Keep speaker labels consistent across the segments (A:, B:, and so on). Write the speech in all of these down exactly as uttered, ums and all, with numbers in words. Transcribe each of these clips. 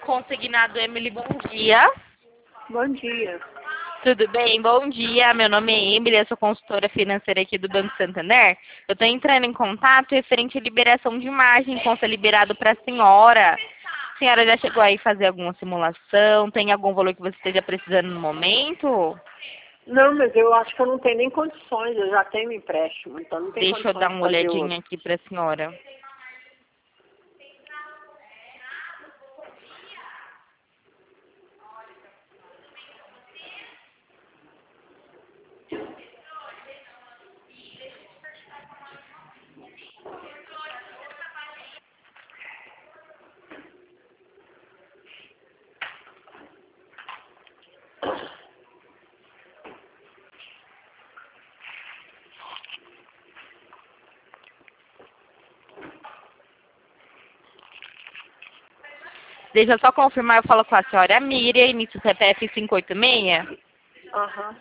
A: Consignado Emily, bom dia.
B: Bom dia.
A: Tudo bem? Bom dia. Meu nome é Emily, eu sou consultora financeira aqui do Banco Santander. Eu estou entrando em contato referente à liberação de imagem, consta liberado para a senhora. A senhora já chegou aí a fazer alguma simulação? Tem algum valor que você esteja precisando no momento?
B: Não, mas eu acho que eu não tenho nem condições, eu já tenho empréstimo, então não tenho
A: Deixa eu
B: condições
A: dar
B: de
A: uma
B: fazer
A: olhadinha
B: outro.
A: aqui para a senhora. Deixa eu só confirmar, eu falo com a senhora Miriam, início C P F cinco oito seis.
B: Aham.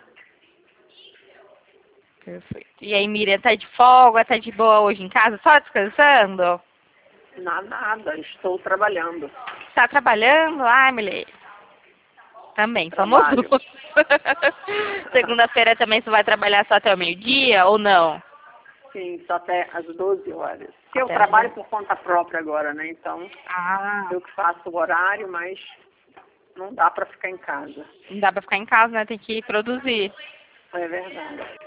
A: Perfeito. E aí, Miriam, tá de folga, tá de boa hoje em casa, só descansando?
B: Na nada, estou trabalhando.
A: Tá trabalhando? Ai, mulher. Também, somos
B: Trabalho.
A: duas. Segunda-feira também você vai trabalhar só até o meio-dia ou não?
B: Sim, só até às doze horas. Porque eu
A: Até as
B: trabalho
A: doze.
B: por conta própria agora, né? Então,
A: Ah,
B: eu que faço o horário, mas não dá para ficar em casa.
A: não dá pra ficar em casa, né? Tem que produzir.
B: É verdade.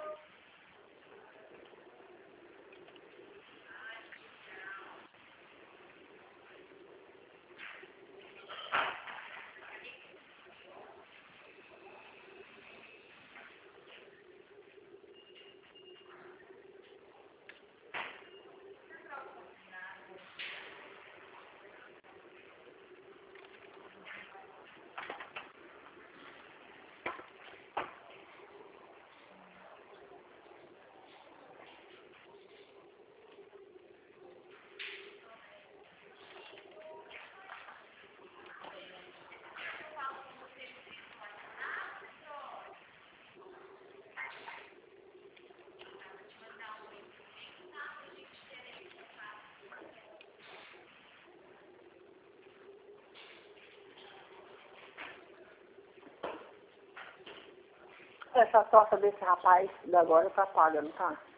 B: Essa torta desse rapaz da agora tá paga, não tá?